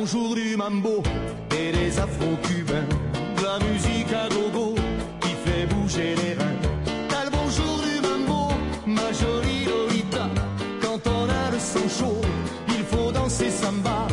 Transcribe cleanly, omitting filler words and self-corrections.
bonjour du mambo et des afro-cubains, de la musique à gogo qui fait bouger les reins. T'as le bonjour du mambo, ma jolie Lolita, quand on a le sang chaud, il faut danser samba.